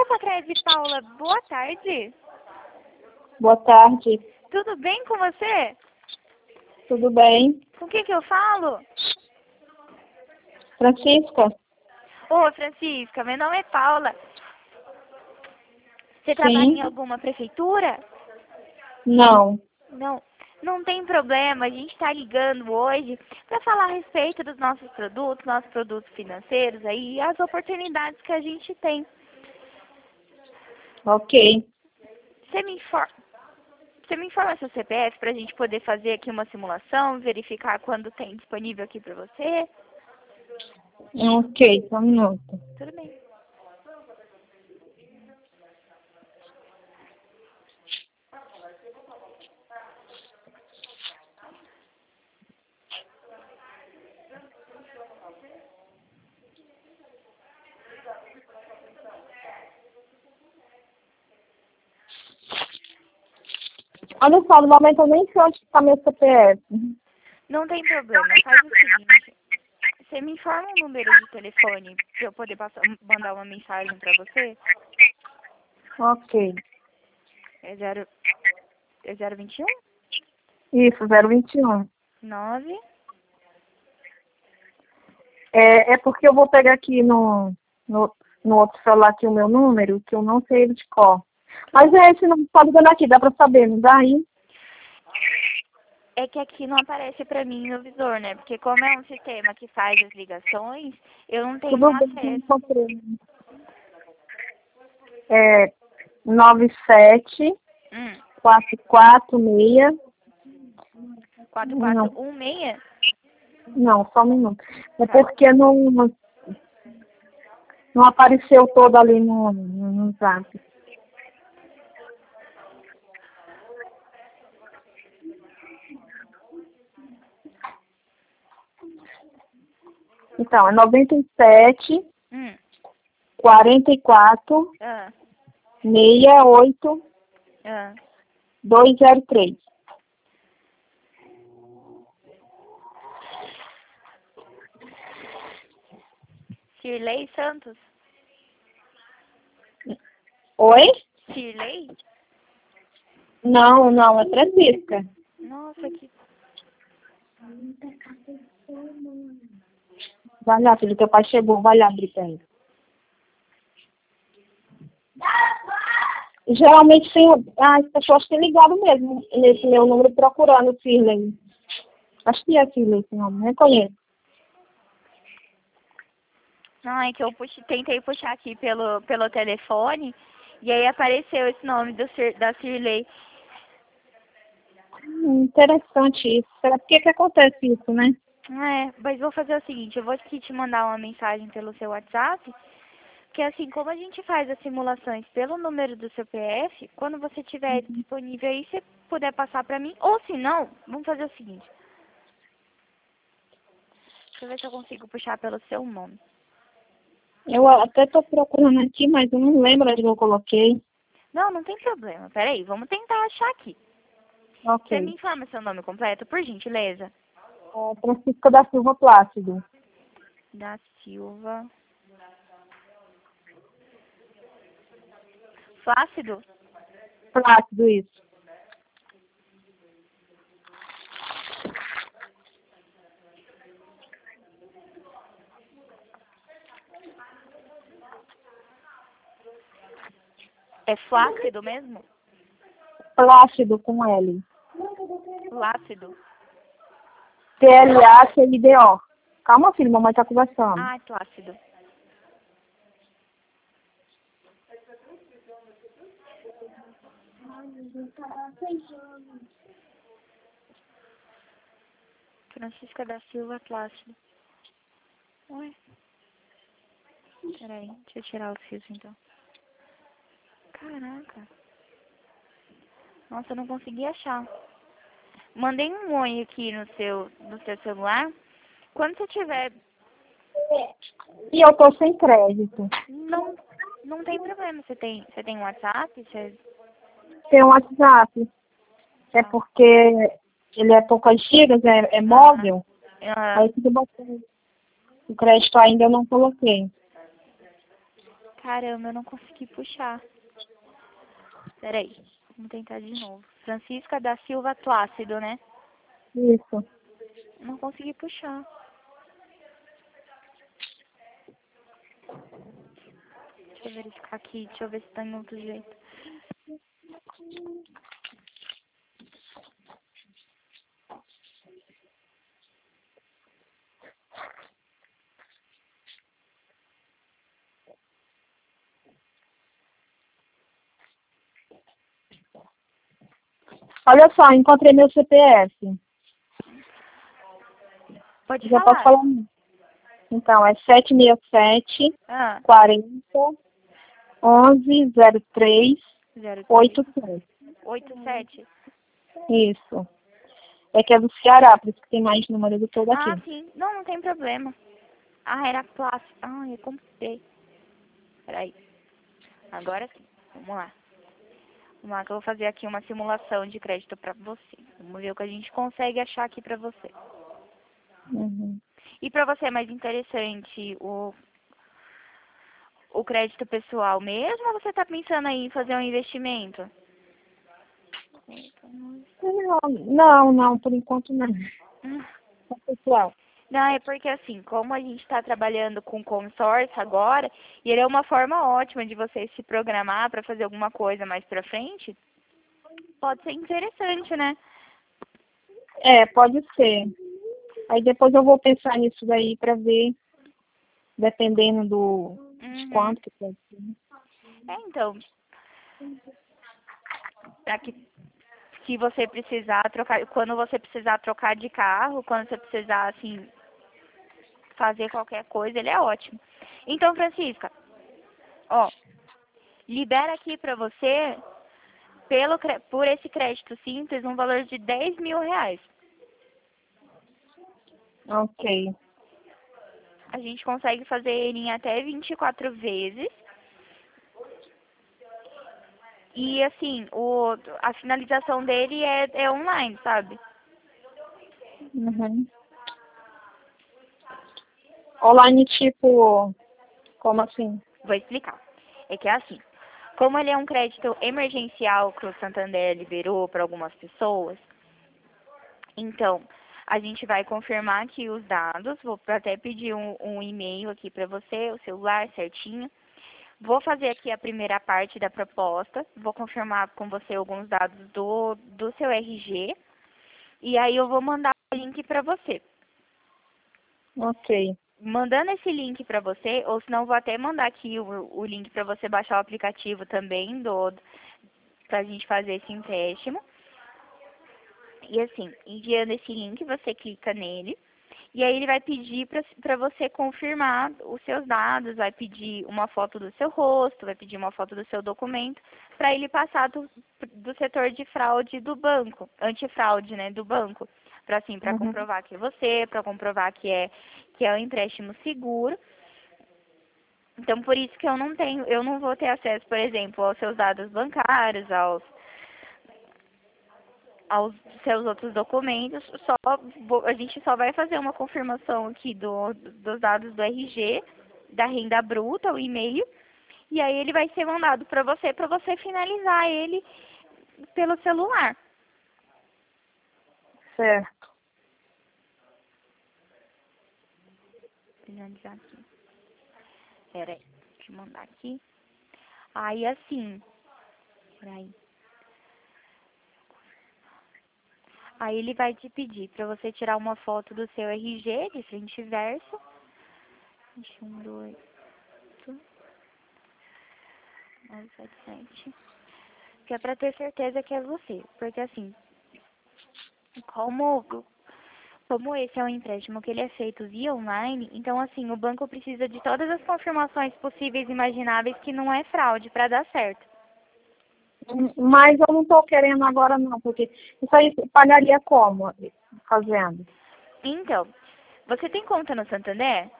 Sacredi, Paula, boa tarde. Boa tarde. Tudo bem com você? Tudo bem? Com quem que eu falo? Francisca? Ô, Francisca, meu nome é Paula. Você trabalha em alguma prefeitura? Não. Não, não tem problema. A gente está ligando hoje para falar a respeito dos nossos produtos financeiros aí, e as oportunidades que a gente tem. Ok. Você me informa seu CPF para a gente poder fazer aqui uma simulação, verificar quando tem disponível aqui para você? Ok, só um minuto. Tudo bem. Olha só, no momento eu nem sei onde está meu CPF. Não tem problema. Faz o seguinte. Você me informa um número de telefone para eu poder mandar uma mensagem para você? Ok. É 021? Isso, 021. 9? É porque eu vou pegar aqui no outro celular aqui o meu número, que eu não sei ele de cor. Mas é esse número, pode dando aqui, dá para saber, não dá aí? É que aqui não aparece para mim no visor, né? Porque como é um sistema que faz as ligações, eu não tenho Tudo bem, acesso. encontrei. É 97 446. 4416? Não, só um minuto. É porque não apareceu todo ali no zap. Então, é 97 44 68 203. Cirlei Santos? Oi? Cirlei? Não, é Francisca. Nossa, que... Vai lá, filho, teu pai chegou, vai lá abrir pra ele. Geralmente tem, as pessoas têm ligado mesmo nesse meu número procurando o Cirlei. Acho que é Cirlei esse nome, nem conheço. Não, é que eu tentei puxar aqui pelo telefone e aí apareceu esse nome da Cirlei. Interessante isso. Será por que acontece isso, né? Mas vou fazer o seguinte, eu vou aqui te mandar uma mensagem pelo seu WhatsApp, que assim, como a gente faz as simulações pelo número do seu PF, quando você tiver disponível aí, você puder passar pra mim, ou se não, vamos fazer o seguinte. Deixa eu ver se eu consigo puxar pelo seu nome. Eu até tô procurando aqui, mas eu não lembro onde eu coloquei. Não, não tem problema. Peraí, vamos tentar achar aqui. Ok. Você me informa seu nome completo, por gentileza? Francisca da Silva Plácido. Da Silva. Flácido? Plácido, isso. É flácido mesmo? Plácido com L. Flácido. Plácido. Calma, filho, mamãe tá conversando. Ah, Plácido. Francisca da Silva Plácido. Ué. Peraí, deixa eu tirar os fios então. Caraca. Nossa, eu não consegui achar. Mandei um oi aqui no seu celular. Quando você tiver... E eu tô sem crédito. Não tem problema. Você tem um WhatsApp? Tem um WhatsApp. É porque ele é poucas gigas, é móvel. Aí fica botando. O crédito ainda eu não coloquei. Caramba, eu não consegui puxar. Peraí, vamos tentar de novo. Francisca da Silva Plácido, né? Isso. Não consegui puxar. Deixa eu verificar aqui, deixa eu ver se tá em outro jeito. Olha só, encontrei meu CPF. Pode Já falar. posso falar? Então, é 767 Ah, 40 11 03 03 87. 87. Isso. É que é do Ceará, por isso que tem mais número do que o daqui. Ah, sim. Não, não tem problema. Ah, era Plácido. Ah, eu comprei. Peraí. Agora sim. Vamos lá. Vamos lá que eu vou fazer aqui uma simulação de crédito pra você. Vamos ver o que a gente consegue achar aqui pra você. Uhum. E pra você é mais interessante o crédito pessoal mesmo ou você tá pensando aí em fazer um investimento? Não, por enquanto não. Só pessoal. Não, é porque assim, como a gente está trabalhando com consórcio agora, e ele é uma forma ótima de você se programar para fazer alguma coisa mais pra frente, pode ser interessante, né? É, pode ser. Aí depois eu vou pensar nisso daí pra ver, dependendo de Uhum. quanto que pode ser. Então, para que se você precisar trocar, quando você precisar trocar de carro, quando você precisar assim fazer qualquer coisa, ele é ótimo. Então, Francisca, ó, libera aqui pra você por esse crédito simples um valor de R$ 10.000. Ok. A gente consegue fazer ele em até 24 vezes. E assim, a finalização dele é online, sabe? Uhum. Online, tipo, como assim? Vou explicar. É que é assim, como ele é um crédito emergencial que o Santander liberou para algumas pessoas, então a gente vai confirmar aqui os dados, vou até pedir um e-mail aqui para você, o celular certinho. Vou fazer aqui a primeira parte da proposta, vou confirmar com você alguns dados do seu RG, e aí eu vou mandar o link para você. Ok. Mandando esse link para você, ou senão vou até mandar aqui o link para você baixar o aplicativo também pra gente fazer esse empréstimo. E assim, enviando esse link, você clica nele. E aí ele vai pedir para você confirmar os seus dados, vai pedir uma foto do seu rosto, vai pedir uma foto do seu documento, para ele passar do setor de fraude do banco, antifraude, né, do banco. Para assim, para Uhum. comprovar que é você, para comprovar que é um empréstimo seguro. Então, por isso que eu não vou ter acesso, por exemplo, aos seus dados bancários, aos seus outros documentos, a gente só vai fazer uma confirmação aqui dos dados do RG, da renda bruta, o e-mail, e aí ele vai ser mandado para você finalizar ele pelo celular. Certo. Finalizar aqui. Pera aí, deixa eu mandar aqui. Aí assim, peraí. Aí ele vai te pedir para você tirar uma foto do seu RG de frente e verso. 21, 977. Que é pra ter certeza que é você. Porque assim, como, como esse é um empréstimo que ele é feito via online, então assim, o banco precisa de todas as confirmações possíveis e imagináveis que não é fraude para dar certo. Mas eu não estou querendo agora não, porque isso aí pagaria como fazendo? Então, você tem conta no Santander?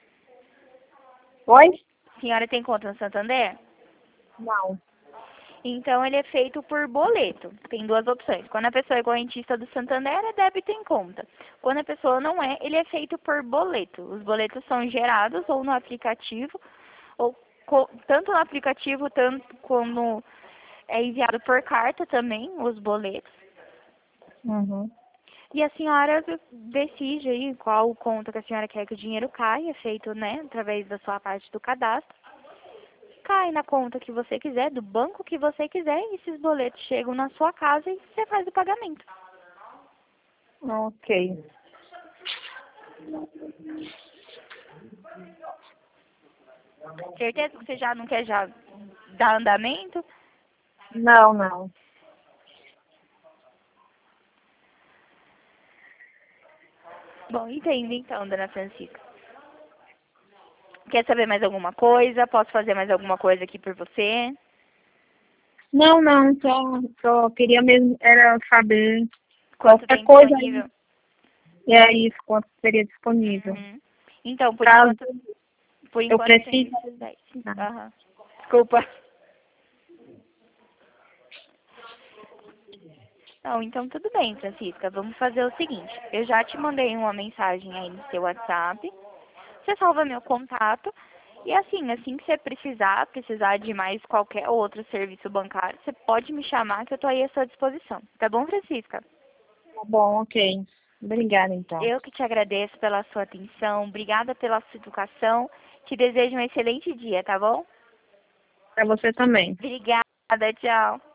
Oi? Senhora tem conta no Santander? Não. Então ele é feito por boleto. Tem duas opções. Quando a pessoa é correntista do Santander, é débito em conta. Quando a pessoa não é, ele é feito por boleto. Os boletos são gerados ou no aplicativo ou tanto no aplicativo, tanto como é enviado por carta também, os boletos. Uhum. E a senhora decide aí qual conta que a senhora quer que o dinheiro caia, feito, né, através da sua parte do cadastro. Cai na conta que você quiser, do banco que você quiser, e esses boletos chegam na sua casa e você faz o pagamento. Ok. Certeza que você já não quer já dar andamento? Não, não. Bom, entendo então, dona Francisca. Quer saber mais alguma coisa? Posso fazer mais alguma coisa aqui por você? Não, não, só queria mesmo era saber Quanto qualquer tem coisa aí. disponível? É isso, quanto seria disponível. Uhum. Então, Caso por eu enquanto tem precise. esses 10. Aham. Desculpa. Não, então tudo bem, Francisca. Vamos fazer o seguinte. Eu já te mandei uma mensagem aí no seu WhatsApp. Você salva meu contato. E assim que você precisar de mais qualquer outro serviço bancário, você pode me chamar que eu tô aí à sua disposição. Tá bom, Francisca? Tá bom, ok. Obrigada, então. Eu que te agradeço pela sua atenção. Obrigada pela sua educação. Te desejo um excelente dia, tá bom? Para você também. Obrigada, tchau.